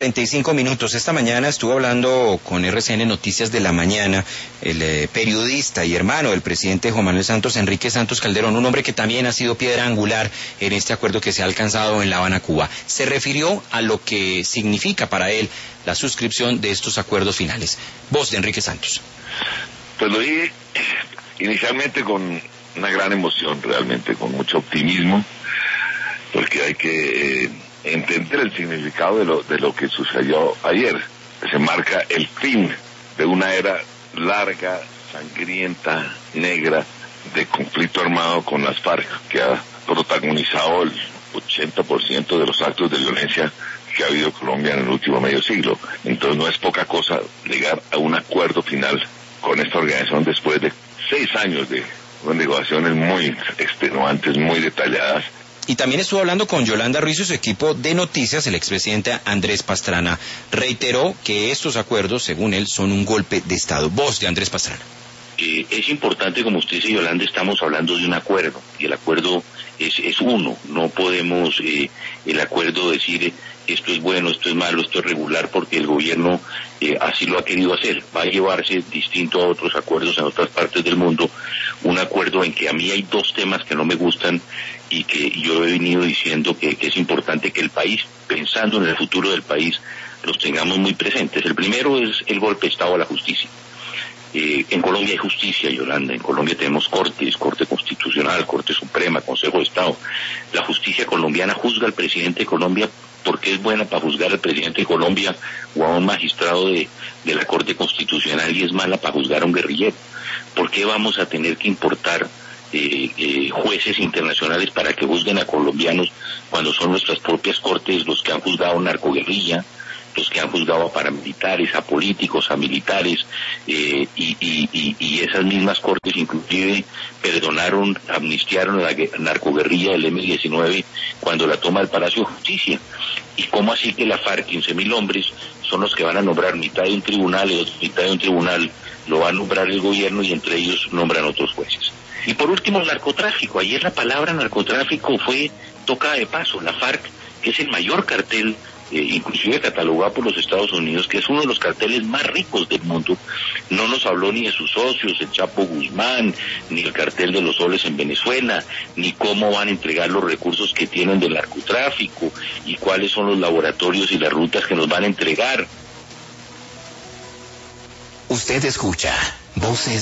35 minutos. Esta mañana estuvo hablando con RCN Noticias de la Mañana el periodista y hermano del presidente Juan Manuel Santos, Enrique Santos Calderón, un hombre que también ha sido piedra angular en este acuerdo que se ha alcanzado en La Habana, Cuba. Se refirió a lo que significa para él la suscripción de estos acuerdos finales. Voz de Enrique Santos. Pues lo dije inicialmente con una gran emoción, realmente, con mucho optimismo, porque hay que entender el significado de lo que sucedió ayer. Se marca el fin de una era larga, sangrienta, negra, de conflicto armado con las FARC, que ha protagonizado el 80% de los actos de violencia que ha habido en Colombia en el último medio siglo. Entonces no es poca cosa llegar a un acuerdo final con esta organización después de 6 años de negociaciones muy extenuantes, muy detalladas. Y también estuvo hablando con Yolanda Ruiz y su equipo de noticias. El expresidente Andrés Pastrana reiteró que estos acuerdos, según él, son un golpe de Estado. Voz de Andrés Pastrana. Es importante, como usted dice, Yolanda, estamos hablando de un acuerdo, y el acuerdo es uno. No podemos el acuerdo decir esto es bueno, esto es malo, esto es regular, porque el gobierno así lo ha querido hacer. Va a llevarse, distinto a otros acuerdos en otras partes del mundo, un acuerdo en que a mí hay 2 temas que no me gustan y que yo he venido diciendo que es importante que el país, pensando en el futuro del país, los tengamos muy presentes. El primero es el golpe de Estado a la justicia. En Colombia hay justicia, Yolanda. En Colombia tenemos cortes, Corte Constitucional, Corte Suprema, Consejo de Estado. La justicia colombiana juzga al presidente de Colombia porque es buena para juzgar al presidente de Colombia o a un magistrado de la Corte Constitucional y es mala para juzgar a un guerrillero. ¿Por qué vamos a tener que importar jueces internacionales para que juzguen a colombianos cuando son nuestras propias cortes los que han juzgado a narcoguerrilla, los que han juzgado a paramilitares, a políticos, a militares, y esas mismas cortes inclusive perdonaron, amnistiaron a la narcoguerrilla del M-19 cuando la toma del Palacio de Justicia? ¿Y cómo así que la FARC, 15.000 hombres, son los que van a nombrar mitad de un tribunal y otra mitad de un tribunal? Lo va a nombrar el gobierno y entre ellos nombran otros jueces. Y por último, el narcotráfico. Ayer la palabra narcotráfico fue tocada de paso. La FARC, que es el mayor cartel, inclusive catalogado por los Estados Unidos, que es uno de los carteles más ricos del mundo, no nos habló ni de sus socios, el Chapo Guzmán, ni el cartel de los soles en Venezuela, ni cómo van a entregar los recursos que tienen del narcotráfico, y cuáles son los laboratorios y las rutas que nos van a entregar. Usted escucha Voces